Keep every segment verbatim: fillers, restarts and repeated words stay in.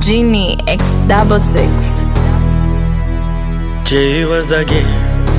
Genie X double six. Jay was again,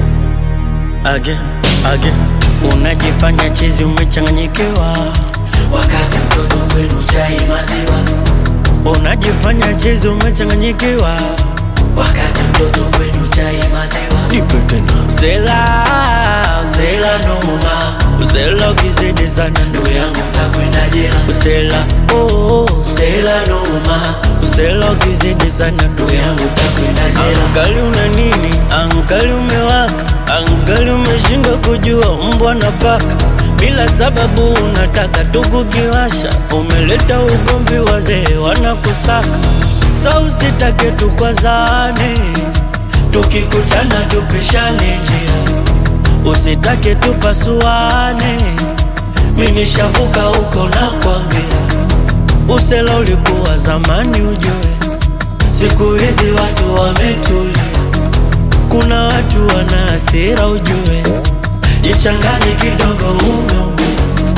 again, again. Unajifanya chizi umechanganyikiwa, wakati mtoto kwenu chai maziwa. Unajifanya chizi umechanganyikiwa, wakati mtoto kwenu chai maziwa. Nipe tena. Usela, usela noma, usela ukizidi sana ndugu yangu utakwenda jela. Usela, oh, usela noma, usela ukizidi sana ndugu yangu utakwenda jela. Angali una nini? Angali umewaka, angali umeshindwa kujua mbwa na paka. Bila sababu unataka tukukiwasha, umeleta ugomvi wazee wanakusaka. Sa usitake tukwazane, tukikutana tupishane njia. Usitake tupasuane, mimi nishavuka huko na kwambia. Usela ulikuwa zamani ujue, siku hizi watu wametulia. Kuna watu wana hasira ujue, jichanganye kidogo umeumia.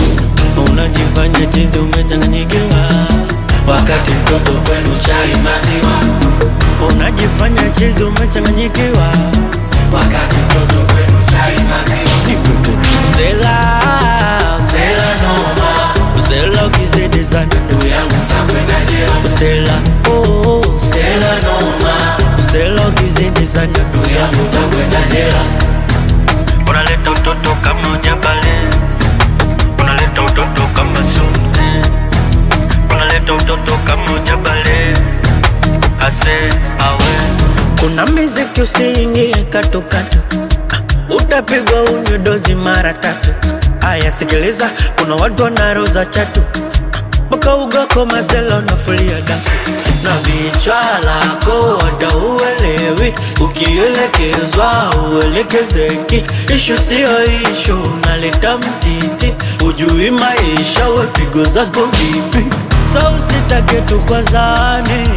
Unajifanya chizi umechanganyikiwa, wakati mtoto kwenu chai maziwa. Unajifanya chizi umechanganyikiwa, wakati mtoto kwenu chai maziwa. Usela, usela noma, usela ukizidi sana ndugu yangu utakwenda jela. Usela, oh, usela noma, usela ukizidi sana ndugu yangu utakwenda jela. Unaleta utoto kama ujabale, unaleta utoto kama sumzi, unaleta utoto kama ujabale. Ase awe, kuna miziki usiingie katu katu, ah, utapigwa unywe dozi mara tatu. Aya sikiliza, kuna watu wanaroza chatu, baka ugako mazela unafulia dafu. Na vichwa lako wada uwelewi, ukielekezwa uelekezeki. Ishu siyo ishu, unaleta mtiti, ujui maisha wepigo zako vipi. Sa usitake tukwazane,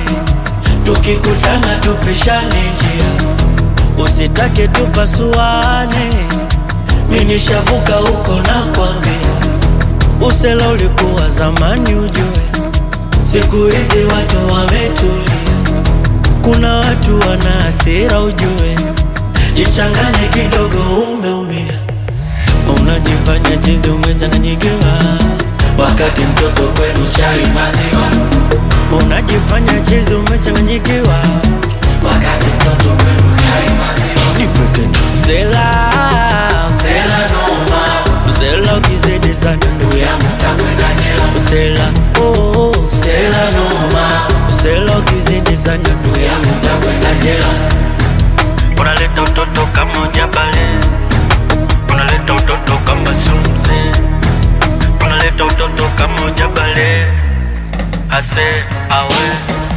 tukikutana tupishane njia. Usitake tupasuane, mimi nishavuka huko na kwambia. Usela ulikuwa zamani ujue, siku hizi watu wametulia. Kuna watu wana hasira ujue, jichanganye kidogo umeumia. Unajifanya chizi umechanganyikiwa, wakati mtoto kwenu chai maziwa. Unajifanya chizi umechanganyikiwa, wakati mtoto kwenu chai maziwa. Nipe tena. Usela, usela noma, usela ukizidi sana ndugu yangu utakwenda jela. Usela, oh, usela noma, usela ukizidi sana ndugu yangu utakwenda jela. Unaleta utoto kama ujabale, unaleta utoto kama sumzi, unaleta utoto kama ujabale. Ase awe.